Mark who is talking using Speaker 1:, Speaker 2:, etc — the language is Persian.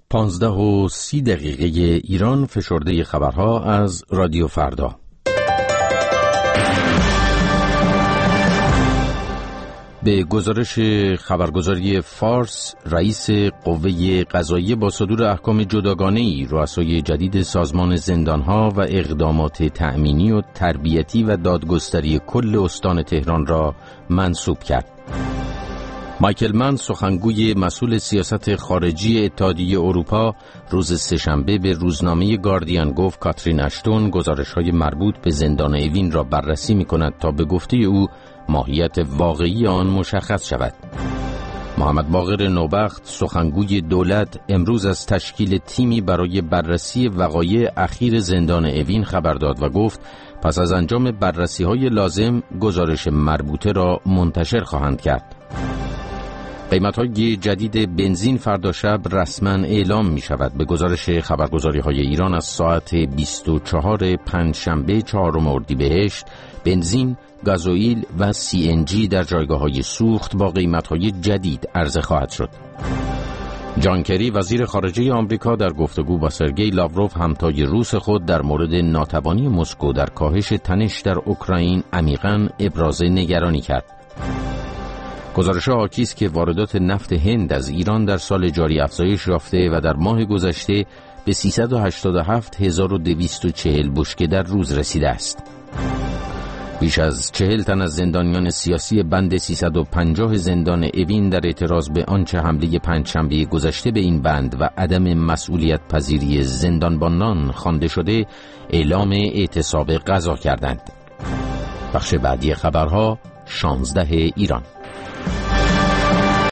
Speaker 1: 15:30 ایران. فشرده خبرها از رادیو فردا. به گزارش خبرگزاری فارس، رئیس قوه قضاییه با صدور احکام جداگانه‌ای رؤسای جدید سازمان زندانها و اقدامات تأمینی و تربیتی و دادگستری کل استان تهران را منصوب کرد. مایکل من، سخنگوی مسئول سیاست خارجی اتحادیه اروپا، روز سه‌شنبه به روزنامه گاردین گفت کاترین اشتون گزارش‌های مربوط به زندان اوین را بررسی می‌کند تا به گفته او ماهیت واقعی آن مشخص شود. محمد باقر نوبخت، سخنگوی دولت، امروز از تشکیل تیمی برای بررسی وقایع اخیر زندان اوین خبر داد و گفت پس از انجام بررسی‌های لازم گزارش مربوطه را منتشر خواهند کرد. قیمت‌های جدید بنزین فردا شب رسما اعلام می شود. به گزارش خبرگزاری‌های ایران از ساعت 24 پنجشنبه 4 اردیبهشت، بنزین، گازوئیل و CNG در جایگاه‌های سوخت با قیمت‌های جدید عرضه خواهد شد. جان کری، وزیر خارجه آمریکا، در گفتگو با سرگئی لاوروف همتای روس خود در مورد ناتوانی مسکو در کاهش تنش در اوکراین عمیقاً ابراز نگرانی کرد. گزارش‌ها حاکی است که واردات نفت هند از ایران در سال جاری افزایش یافته و در ماه گذشته به 387,240 بشکه در روز رسیده است. بیش از 40 تن از زندانیان سیاسی بند 350 زندان اوین در اعتراض به آنچه حمله پنجشنبه گذشته به این بند و عدم مسئولیت پذیری زندانبانان خوانده شده اعلام اعتصاب غذا کردند. بخش بعدی خبرها 16 ایران.